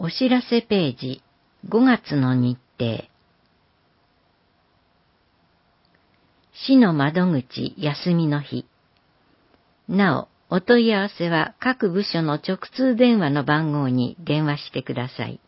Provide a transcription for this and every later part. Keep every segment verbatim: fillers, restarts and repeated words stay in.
お知らせページ、ごがつの日程。市の窓口休みの日。なお、お問い合わせは各部署の直通電話の番号に電話してください。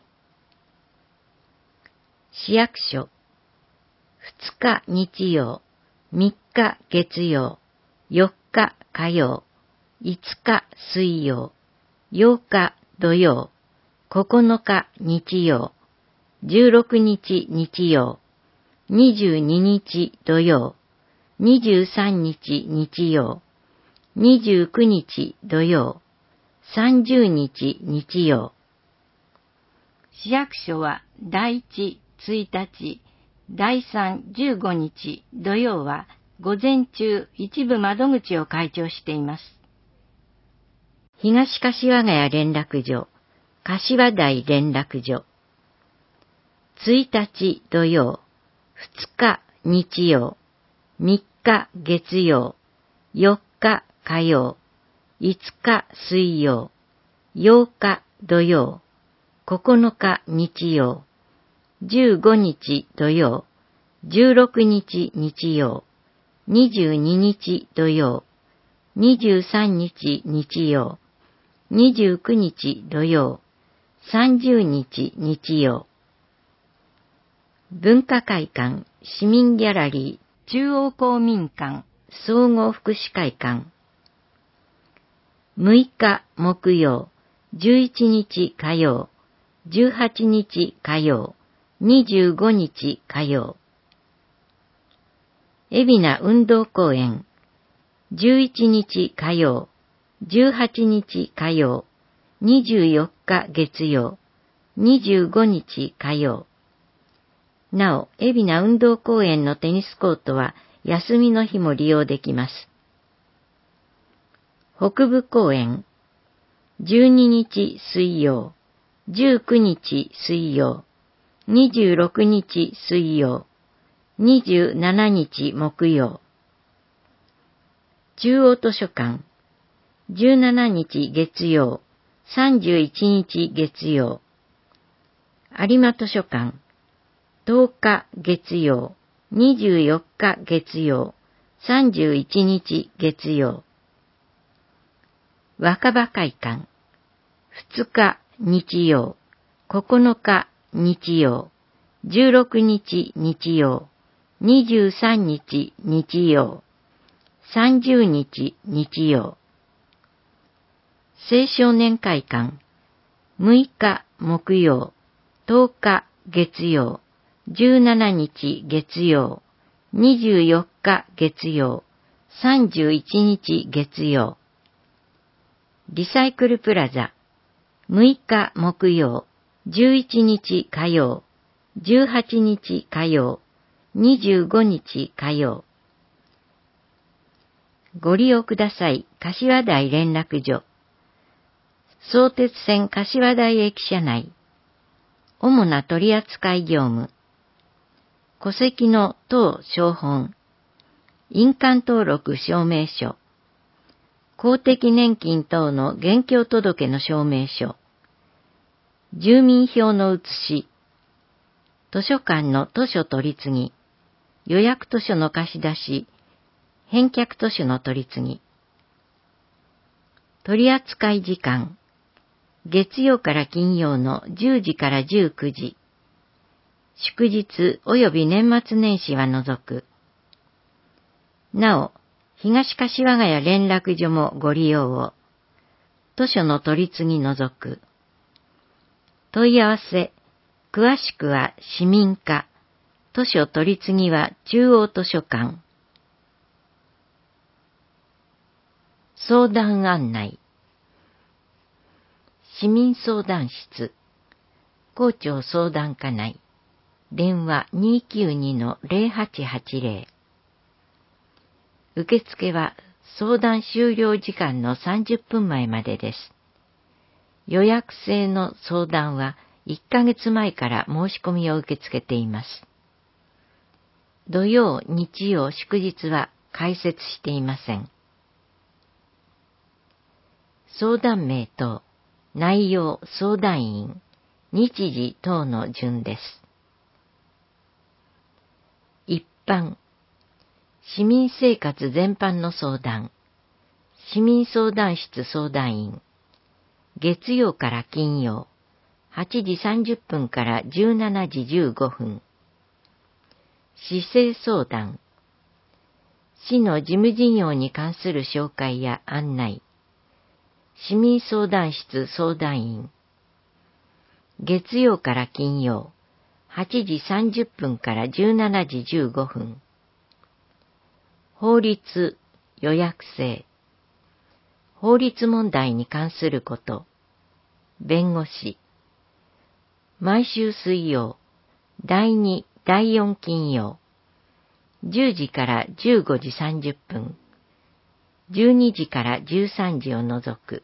市役所、ふつか日曜、みっか月曜、よっか火曜、いつか水曜、ようか土曜、ここのか日曜、じゅうろくにち日曜、にじゅうににち土曜、にじゅうさんにち日曜、にじゅうくにち土曜、さんじゅうにち日曜。市役所はだいいち、ついたち、だいさん、じゅうごにち土曜は午前中一部窓口を開庁しています。東柏ヶ谷連絡所、柏台連絡所。ついたち土曜、ふつか日曜、みっか月曜、よっか火曜、いつか水曜、ようか土曜、ここのか日曜、じゅうごにち土曜、じゅうろくにち日曜、にじゅうににち土曜、にじゅうさんにち日曜、にじゅうくにち土曜、さんじゅうにち日曜。文化会館、市民ギャラリー、中央公民館、総合福祉会館。むいか木曜、じゅういちにち火曜、じゅうはちにち火曜、にじゅうごにち火曜。海老名運動公園、じゅういちにち火曜、じゅうはちにち火曜、にじゅうよっか月曜、にじゅうごにち火曜。なお、海老名運動公園のテニスコートは休みの日も利用できます。北部公園、じゅうににち水曜、じゅうくにち水曜、にじゅうろくにち水曜、にじゅうしちにち木曜。中央図書館、じゅうしちにち月曜、さんじゅういちにち月曜。有馬図書館、とおか月曜、にじゅうよっか月曜、さんじゅういちにち月曜。若葉会館、ふつか日曜、ここのか日曜、じゅうろくにち日曜、にじゅうさんにち日曜、さんじゅうにち日曜。青少年会館、むいか木曜、とおか月曜、じゅうしちにち月曜、にじゅうよっか月曜、さんじゅういちにち月曜。リサイクルプラザ、むいか木曜、じゅういちにち火曜、じゅうはちにち火曜、にじゅうごにち火曜。ご利用ください。柏台連絡所。相鉄線柏台駅舎内。主な取扱業務。戸籍の等照本。印鑑登録証明書。公的年金等の現況届の証明書。住民票の写し。図書館の図書取り次ぎ。予約図書の貸し出し。返却図書の取り次ぎ。取扱時間。月曜から金曜のじゅうじからじゅうくじ。祝日及び年末年始は除く。なお、東柏ヶ谷連絡所もご利用を。図書の取り次ぎ除く。問い合わせ。詳しくは市民課。図書取り次ぎは中央図書館。相談案内。市民相談室。校長相談課内。電話 にーきゅうにのゼロはちはちゼロ。受付は相談終了時間のさんじゅっぷんまえまでです。予約制の相談はいっかげつまえから申し込みを受け付けています。土曜、日曜、祝日は開設していません。相談名と内容相談員日時等の順です。一般、市民生活全般の相談、市民相談室相談員、月曜から金曜、はちじさんじゅっぷんからじゅうしちじじゅうごふん。市政相談、市の事務事業に関する紹介や案内、市民相談室相談員、月曜から金曜、はちじさんじゅっぷんからじゅうしちじじゅうごふん。法律、予約制、法律問題に関すること、弁護士、毎週水曜、だいに、だいよん金曜、じゅうじからじゅうごじさんじゅっぷん、じゅうにじからじゅうさんじを除く。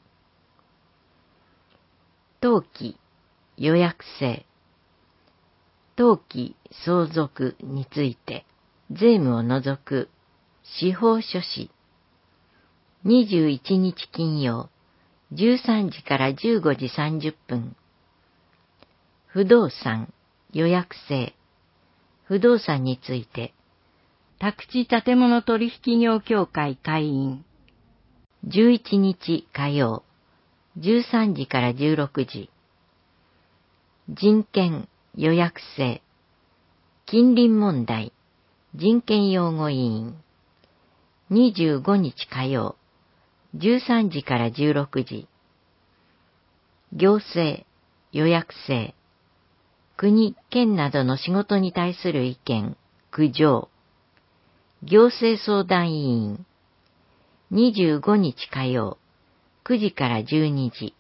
登記、予約制、登記、相続について、税務を除く、司法書士、にじゅういちにち金曜、じゅうさんじからじゅうごじさんじゅっぷん。不動産、予約制、不動産について、宅地建物取引業協会会員。じゅういちにち火曜、じゅうさんじからじゅうろくじ。人権、予約制、近隣問題、人権擁護委員。にじゅうごにち火曜、じゅうさんじからじゅうろくじ。行政、予約制、国、県などの仕事に対する意見、苦情。行政相談委員。にじゅうごにち火曜、くじからじゅうにじ。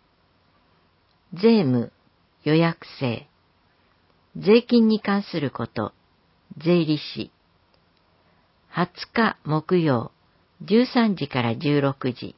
税務、予約制、税金に関すること、税理士。はつか木曜、じゅうさんじからじゅうろくじ。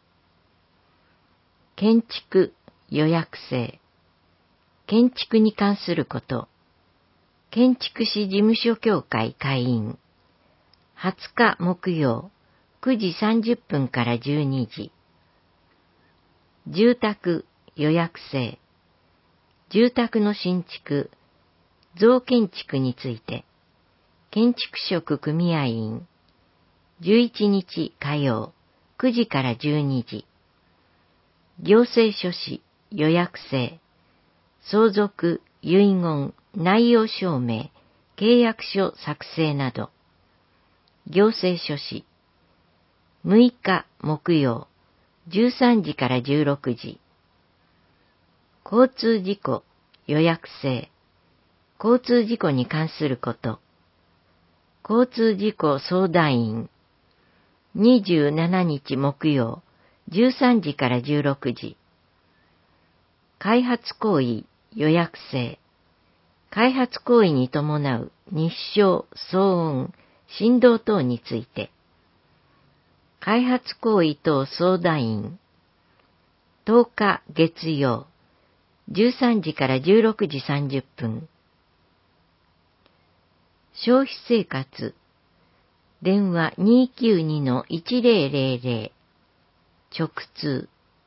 建築、予約制、建築に関すること、建築士事務所協会会員。はつか木曜、くじさんじゅっぷんからじゅうにじ。住宅、予約制、住宅の新築、増建築について、建築職組合員。じゅういちにち火曜、くじからじゅうにじ。行政書士、予約制、相続、遺言、内容証明、契約書作成など。行政書士。むいか木曜、じゅうさんじからじゅうろくじ。交通事故、予約制、交通事故に関すること。交通事故相談員。にじゅうしちにち木曜、じゅうさんじからじゅうろくじ。開発行為、予約制、開発行為に伴う日照、騒音、振動等について。開発行為等相談員。とおか月曜、じゅうさんじからじゅうろくじさんじゅっぷん。消費生活、電話 にーきゅうにのいちぜろぜろぜろ、直通。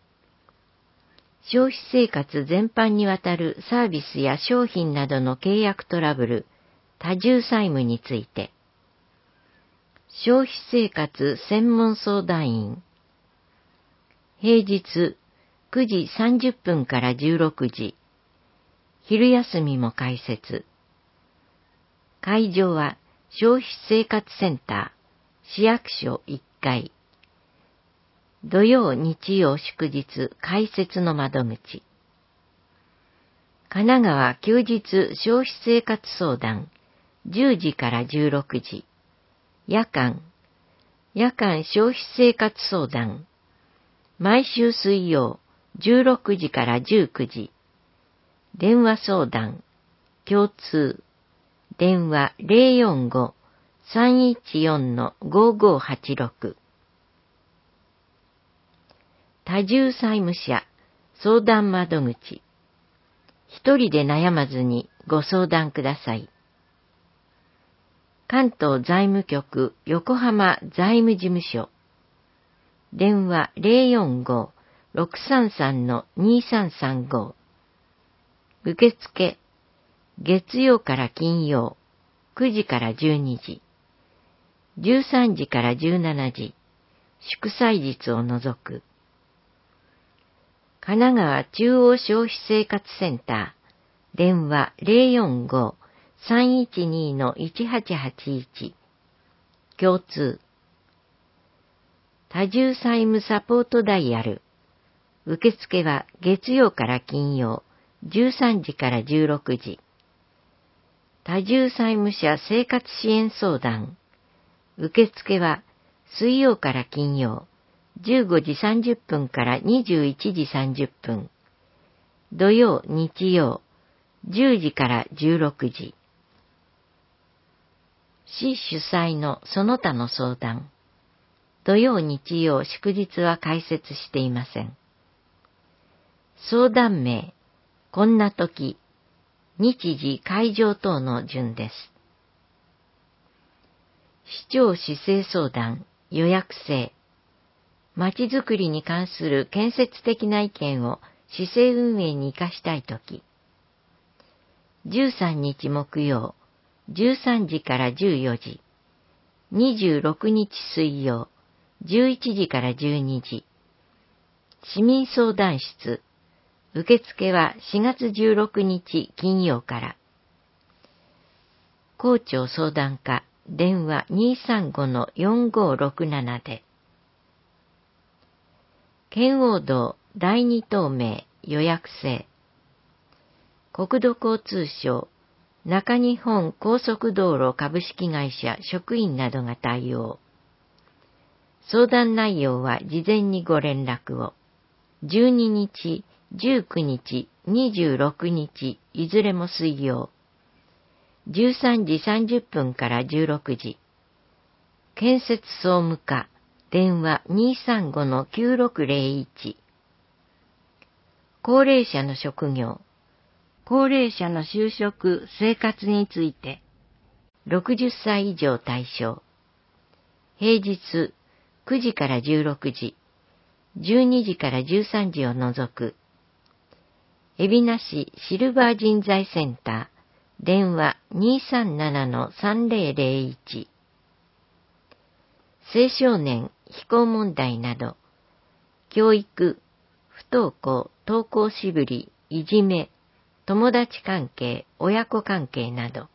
消費生活全般にわたるサービスや商品などの契約トラブル、多重債務について。消費生活専門相談員。平日くじさんじゅっぷんからじゅうろくじ。昼休みも開設。会場は消費生活センター、市役所いっかい。土曜、日曜、祝日、開設の窓口。神奈川休日消費生活相談、じゅうじからじゅうろくじ。夜間、夜間消費生活相談、毎週水曜、じゅうろくじからじゅうくじ。電話相談、共通、電話 ゼロよんご さんいちよん ごごはちろく。多重債務者、相談窓口。一人で悩まずにご相談ください。関東財務局横浜財務事務所。電話 ゼロよんご ろくさんさん にさんさんご。 受付、月曜から金曜、くじからじゅうにじ、じゅうさんじからじゅうしちじ、祝祭日を除く。神奈川中央消費生活センター、電話 ゼロよんご さんいちに いちはちはちいち、共通。多重債務サポートダイヤル。受付は月曜から金曜、じゅうさんじからじゅうろくじ。多重債務者生活支援相談。受付は水曜から金曜、じゅうごじさんじゅっぷんからにじゅういちじさんじゅっぷん。土曜、日曜、じゅうじからじゅうろくじ。市主催のその他の相談。土曜、日曜、祝日は開設していません。相談名、こんな時、日時、会場等の順です。市長市政相談、予約制。まちづくりに関する建設的な意見を市政運営に生かしたいとき。じゅうさんにち木曜、じゅうさんじからじゅうよじ。にじゅうろくにち水曜、じゅういちじからじゅうにじ。市民相談室。受付はしがつじゅうろくにち金曜から。校長相談課、電話 にーさんご よんごろくなな で。圏央道だいに東名予約制。国土交通省中日本高速道路株式会社職員などが対応。相談内容は事前にご連絡を。じゅうににち、じゅうくにち、にじゅうろくにち、いずれも水曜。じゅうさんじさんじゅっぷんからじゅうろくじ。建設総務課、電話 にーさんご きゅうろくゼロいち。高齢者の職業、高齢者の就職、生活について。ろくじゅっさい以上対象。平日くじからじゅうろくじ、じゅうにじからじゅうさんじを除く。海老名市シルバー人材センター、電話 にーさんなな さんぜろぜろいち。青少年、非行問題など、教育、不登校、登校しぶり、いじめ、友達関係、親子関係など。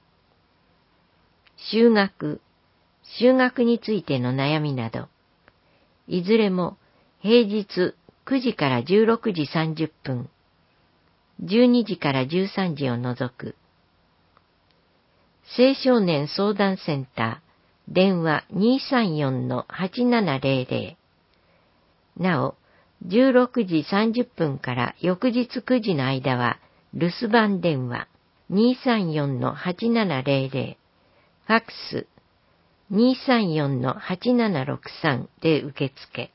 就学、就学についての悩みなど、いずれも平日くじからじゅうろくじさんじゅっぷん、じゅうにじからじゅうさんじを除く。青少年相談センター、電話 にーさんよん はちななゼロゼロ。なお、じゅうろくじさんじゅっぷんから翌日くじの間は留守番電話 にーさんよん はちななゼロゼロ、ファックス にーさんよん はちななろくさん で受付。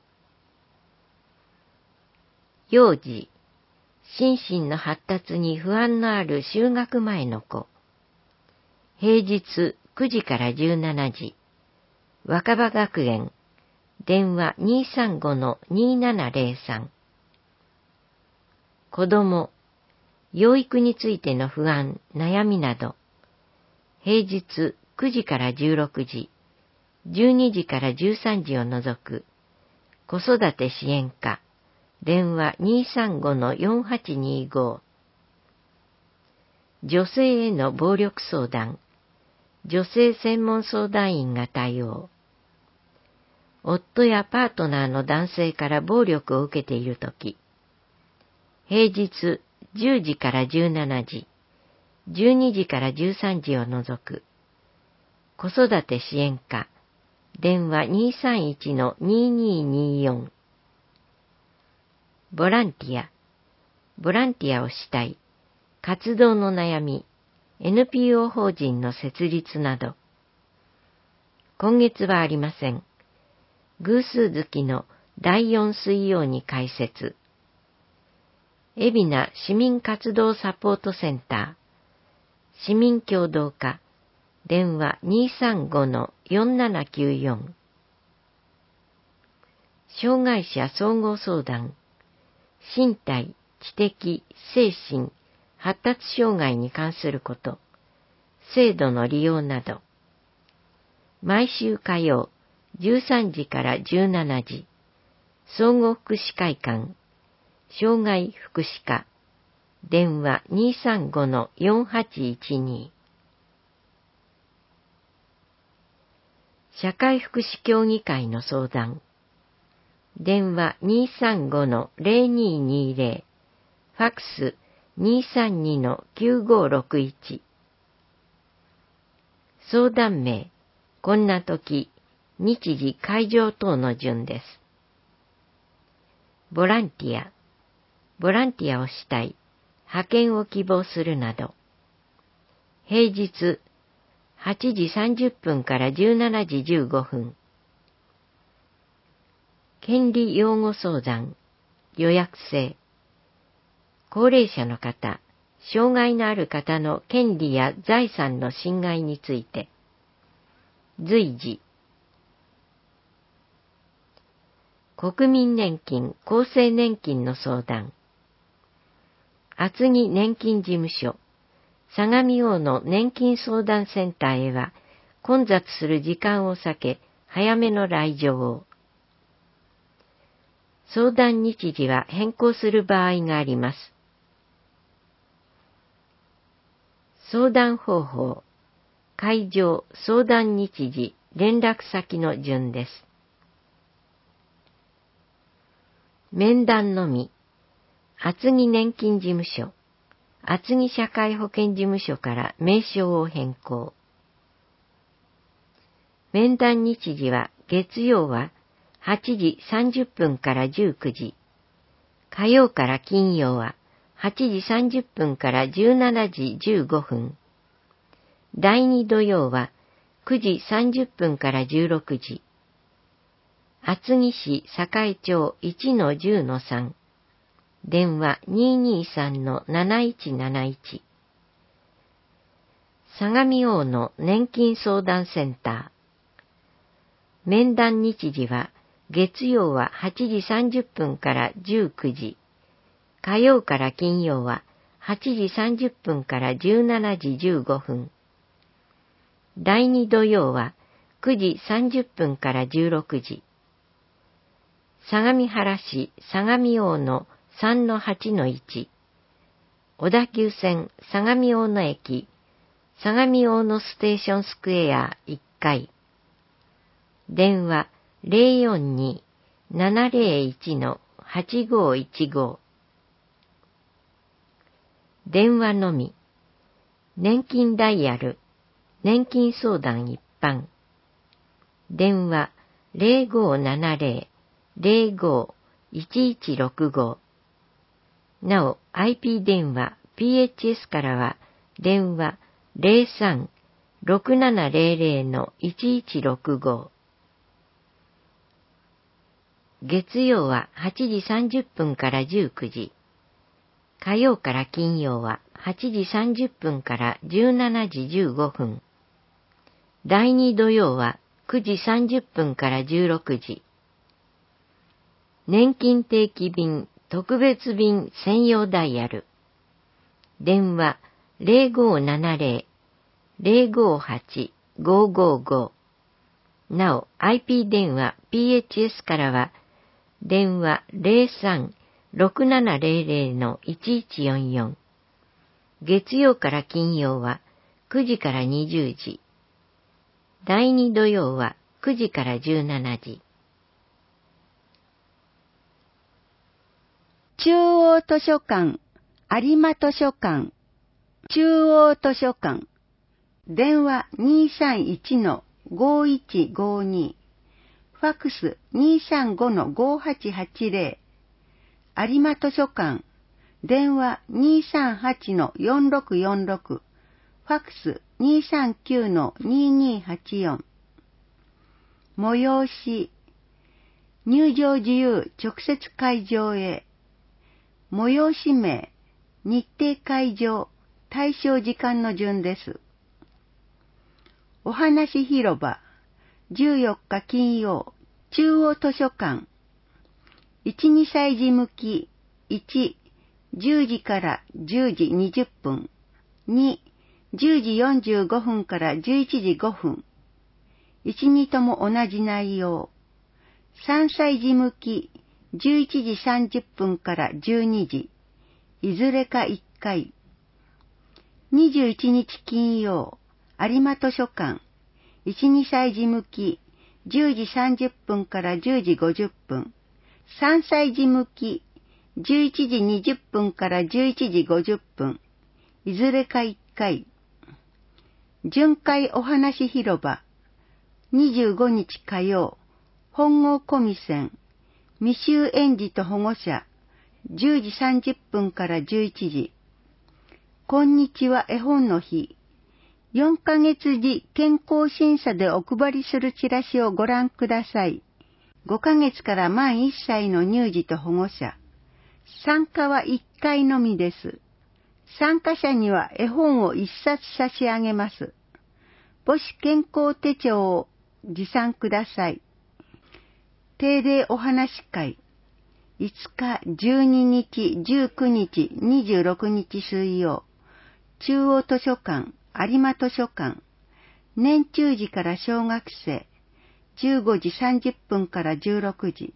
幼児、心身の発達に不安のある就学前の子。平日くじからじゅうしちじ。若葉学園。電話 にーさんご にーななゼロさん。子供。養育についての不安、悩みなど。平日くじからじゅうろくじ。じゅうにじからじゅうさんじを除く。子育て支援課。電話 にーさんご よんはちにーご。女性への暴力相談。女性専門相談員が対応。夫やパートナーの男性から暴力を受けているとき。平日じゅうじからじゅうしちじ、じゅうにじからじゅうさんじを除く。子育て支援課。電話 にーさんいち にーにーにーよん。ボランティア。ボランティアをしたい。活動の悩み。エヌピーオー 法人の設立など。今月はありません。偶数月のだいよん水曜に開設。海老名市民活動サポートセンター。市民協働課。電話 にーさんご よんななきゅうよん。障害者総合相談。身体、知的、精神、 発達障害に関すること、制度の利用など。毎週火曜、じゅうさんじからじゅうしちじ、総合福祉会館、障害福祉課、電話 にーさんごのよんはちいちに。社会福祉協議会の相談、電話 にーさんごのぜろにーにーぜろ、ファックス にーさんにのきゅうごろくいち。相談名、こんな時、日時会場等の順です。ボランティア、ボランティアをしたい、派遣を希望するなど。平日、はちじさんじゅっぷんからじゅうしちじじゅうごふん。権利擁護相談、予約制。高齢者の方、障害のある方の権利や財産の侵害について。随時。国民年金・厚生年金の相談。厚木年金事務所、相模大野年金相談センターへは、混雑する時間を避け、早めの来場を。相談日時は変更する場合があります。相談方法、会場、相談日時、連絡先の順です。面談のみ、厚木年金事務所、厚木社会保険事務所から名称を変更。面談日時は月曜ははちじさんじゅっぷんからじゅうくじ、火曜から金曜ははちじさんじゅっぷんからじゅうしちじじゅうごふん、だいに土曜はくじさんじゅっぷんからじゅうろくじ、厚木市栄町 いちのじゅうのさん、電話 にーにーさんのなないちなないち。相模大野年金相談センター。面談日時は月曜ははちじさんじゅっぷんからじゅうくじ、火曜から金曜ははちじさんじゅっぷんからじゅうしちじじゅうごふん、だいに土曜はくじさんじゅっぷんからじゅうろくじ、相模原市相模大野 さんのはちのいち、小田急線相模大野駅、相模大野ステーションスクエアいっかい、電話 ぜろよんにーななぜろいちのはちごいちご。電話のみ、年金ダイヤル、年金相談一般、電話 ぜろごーななぜろ ぜろごーいちいちろくご。なお アイピー 電話 ピーエイチエス からは電話 ぜろさんーろくななぜろぜろのいちいちろくご。月曜ははちじさんじゅっぷんからじゅうくじ、火曜から金曜ははちじさんじゅっぷんからじゅうしちじじゅうごふん、だいに土曜はくじさんじゅっぷんからじゅうろくじ。年金定期便、特別便専用ダイヤル。電話 ぜろごーななぜろ ぜろごーはち ごーごーご。なお アイピー 電話 ピーエイチエス からは電話 ぜろさんーろくななぜろぜろのいちいちよんよん。月曜から金曜はくじからにじゅうじ。だいに土曜はくじからじゅうしちじ。 中央図書館、有馬図書館、中央図書館、電話 にーさんいちのごいちごに、ファックス にーさんごのごはちはちぜろ、有馬図書館、電話 にーさんはちのよんろくよんろく、ファックス にーさんきゅうのにーにーはちよん。催し、入場自由直接会場へ。催し名、日程会場、対象時間の順です。お話広場、じゅうよっか金曜、中央図書館。いち、にさい児向き、いち、 じゅうじからじゅうじにじゅっぷん。に、じゅうじよんじゅうごふんからじゅういちじごふん。いち、にとも同じ内容。さんさいじ向き、じゅういちじさんじゅっぷんからじゅうにじ。いずれかいっかい。にじゅういちにち金曜、有馬図書館。いち、にさいじ向き、じゅうじさんじゅっぷんからじゅうじごじゅっぷん。さんさいじ向き、じゅういちじにじゅっぷんからじゅういちじごじゅっぷん。いずれかいっかい。巡回お話広場。にじゅうごにち火曜、本郷小見線。未就園児と保護者。じゅうじさんじゅっぷんからじゅういちじ。こんにちは絵本の日。よんかげつじ健康審査でお配りするチラシをご覧ください。ごかげつから満いっさいの乳児と保護者。参加はいっかいのみです。参加者には絵本をいっさつ差し上げます。母子健康手帳を持参ください。定例お話会。いつか、じゅうににち、じゅうくにち、にじゅうろくにち水曜。中央図書館、有馬図書館。年中時から小学生。じゅうごじさんじゅっぷんからじゅうろくじ。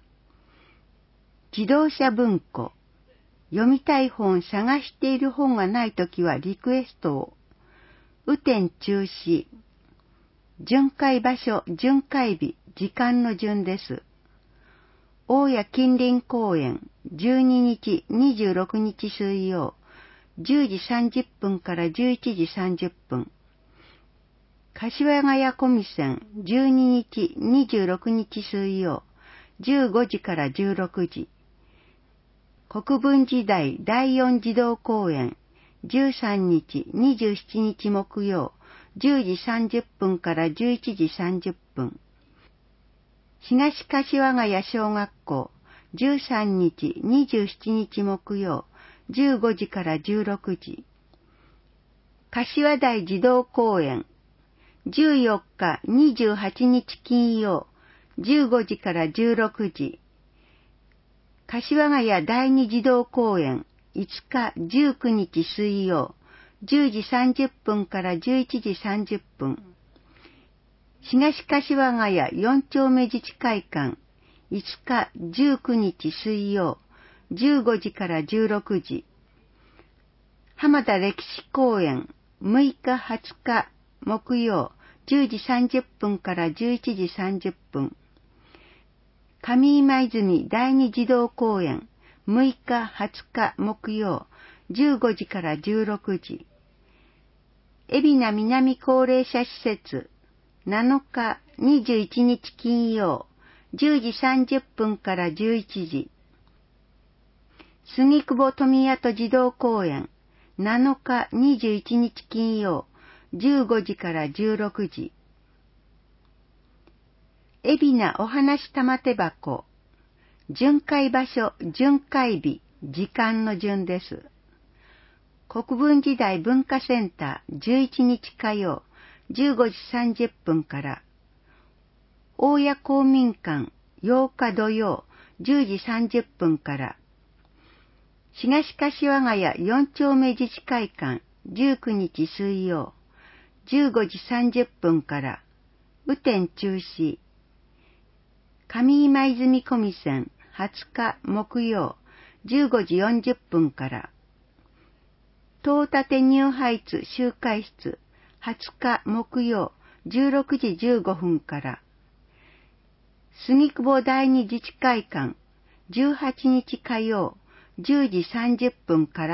自動車文庫。読みたい本、探している本がないときはリクエストを。雨天中止。巡回場所、巡回日、時間の順です。大谷近隣公園、じゅうににち、にじゅうろくにち水曜、じゅうじさんじゅっぷんからじゅういちじさんじゅっぷん。柏ヶ谷小見線、じゅうににち、にじゅうろくにち水曜、じゅうごじからじゅうろくじ。国分寺台第四児童公園、じゅうさんにち、にじゅうしちにち木曜、じゅうじさんじゅっぷんからじゅういちじさんじゅっぷん。東柏ヶ谷小学校、じゅうさんにち、にじゅうしちにち木曜、じゅうごじからじゅうろくじ。柏台児童公園、じゅうよっか、にじゅうはちにち金曜、じゅうごじからじゅうろくじ。柏ヶ谷第二児童公園、いつか、じゅうくにち水曜、じゅうじさんじゅっぷんからじゅういちじさんじゅっぷん。東柏ヶ谷四丁目自治会館、いつか、じゅうくにち水曜、じゅうごじからじゅうろくじ。浜田歴史公園、むいか、はつか木曜、じゅうじさんじゅっぷんからじゅういちじさんじゅっぷん。上今泉第二児童公園、むいか、はつか木曜、じゅうごじからじゅうろくじ。海老名南高齢者施設、なのか、にじゅういちにち金曜、じゅうじさんじゅっぷんからじゅういちじ。杉久保富谷児童公園、なのか、にじゅういちにち金曜、じゅうごじからじゅうろくじ。海老名お話玉手箱、巡回場所、巡回日、時間の順です。国分寺台文化センター、じゅういちにち火曜、じゅうごじさんじゅっぷんから。大谷公民館、ようか土曜、じゅうじさんじゅっぷんから。東柏ヶ谷四丁目自治会館、じゅうくにち水曜、じゅうごじさんじゅっぷんから。雨天中止。上今泉小見線、はつか木曜、じゅうごじよんじゅっぷんから。東立ニューハイツ集会室、はつか木曜、じゅうろくじじゅうごふんから。杉久保第二自治会館、じゅうはちにち火曜、じゅうじさんじゅっぷんから。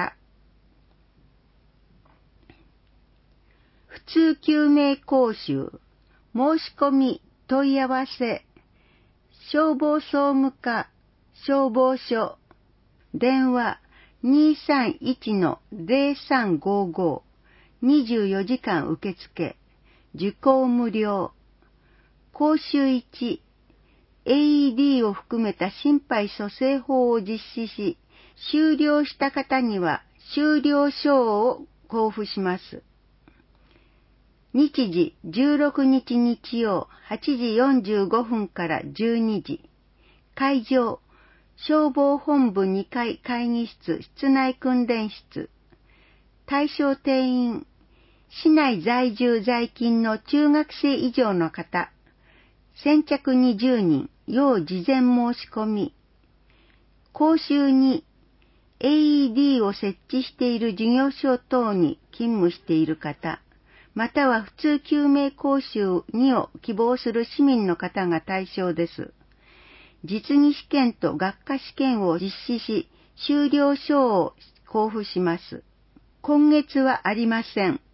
普通救命講習、申し込み、問い合わせ、消防総務課、消防署、電話 にーさんいちのゼロさんごご、にじゅうよじかん受付、受講無料。講習いち、エーイーディー を含めた心肺蘇生法を実施し、終了した方には終了証を交付します。日時じゅうろくにち日曜はちじよんじゅうごふんからじゅうにじ。会場消防本部にかい会議室室内訓練室、対象定員、市内在住在勤の中学生以上の方、先着にじゅうにん、要事前申し込み。講習に エーイーディー を設置している事業所等に勤務している方、または普通救命講習にを希望する市民の方が対象です。実技試験と学科試験を実施し、修了証を交付します。今月はありません。